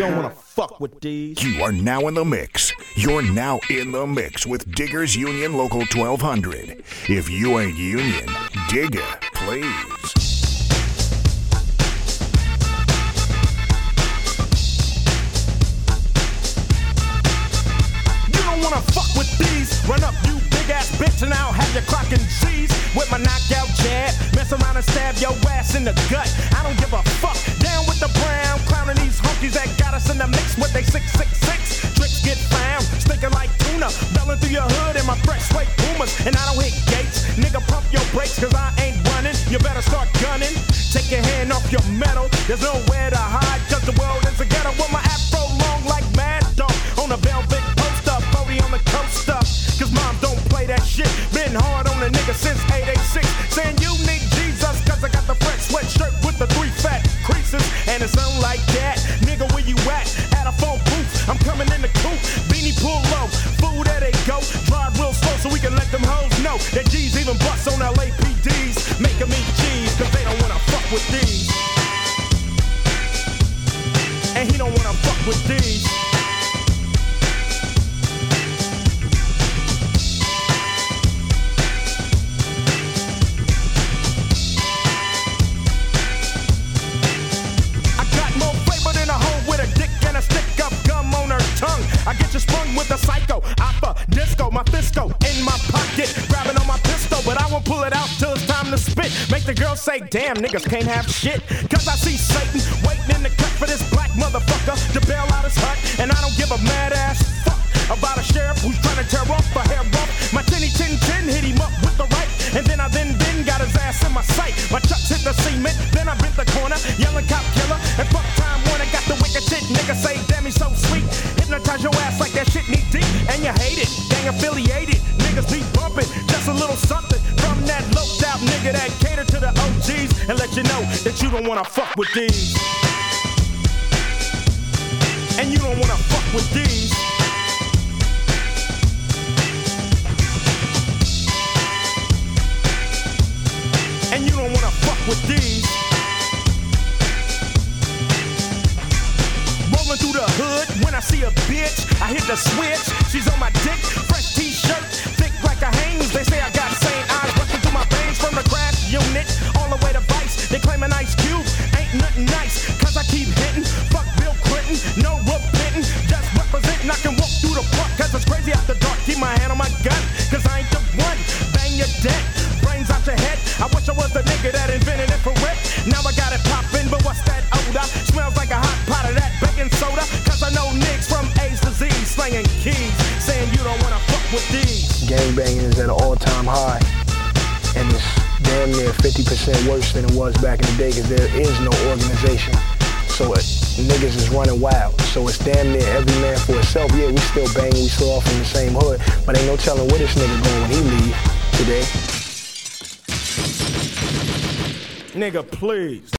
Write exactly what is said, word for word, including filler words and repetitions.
don't wanna fuck with these. You are now in the mix. You're now in the mix with Diggers Union Local twelve hundred. If you ain't union, Digger, please. Wanna fuck with these? Run up, you big ass bitch, and I'll have you clocking G's with my knockout jab. Mess around and stab your ass in the gut. I don't give a fuck. Down with the brown, clowning these honkies that got us in the mix with they six six six. Tricks get found, stinking like tuna, belling through your hood in my fresh suede Pumas, and I don't hit gates. Nigga, pump your brakes, cause I ain't running. You better start gunning. Take your hand off your metal. There's nowhere to hide, cause the world is a ghetto with my afro long like Mad Dog on a velvet poster. On the coaster, cause mom don't play that shit. Been hard on a nigga since eight eighty-six. Saying you need Jesus, cause I got the fresh sweatshirt with the three fat creases. And it's something like that. Nigga, where you at? At a phone booth. I'm coming in the coupe. Beanie pull low. Fool, there they go. Drive real slow so we can let them hoes know that G's even bust on L A P Ds. Making me cheese, cause they don't wanna fuck with these. And he don't wanna fuck with these. I get you sprung with a psycho, oppa, disco, my fisco in my pocket, grabbing on my pistol, but I won't pull it out till it's time to spit. Make the girl say, damn, niggas can't have shit. Cause I see Satan waiting in the cut for this black motherfucker to bail out his hut, and I don't give a mad ass fuck about a sheriff who's trying to tear off a hair rough. My tinny tin tin hit him up with the right, and then I then then got his ass in my sight. My chucks hit the cement, then I bit the corner, yelling cop killer, and fuck time Warner got the wicked shit. Nigga say, damn, he's so sweet. Hypnotize your ass like that shit knee deep, and you hate it. Gang affiliated, niggas be bumping just a little something from that loped out nigga that cater to the O Gs and let you know that you don't wanna fuck with these. And you don't wanna fuck with these. And you don't wanna fuck with these. Rolling through the hood, when I see a bitch, I hit the switch. She's on my dick, fresh t-shirt, thick like a Hanes. They say I got Saint eyes rushing through my veins from the crash unit all the way to Vice. They claim an Ice Cube ain't nothing nice, cause I keep hitting. Fuck Bill Clinton, no repenting, just representing. I can walk through the park, cause it's crazy after dark. Keep my hand on my gun, cause I ain't the one. Bang your dead, brains out your head. I wish I was the nigga that invented infrared. Now I got it poppin', but what's that odor? Smells like a hot pot of that baking soda. Cause I know niggas from A's to Z's slanging keys, saying you don't wanna fuck with these. Gangbanging is at an all-time high, and it's damn near fifty percent worse than it was back in the day, cause there is no organization. So it, niggas is running wild. So it's damn near every man for himself. Yeah, we still bang, we still all from the same hood, but ain't no telling where this nigga going when he leave today. Nigga, please.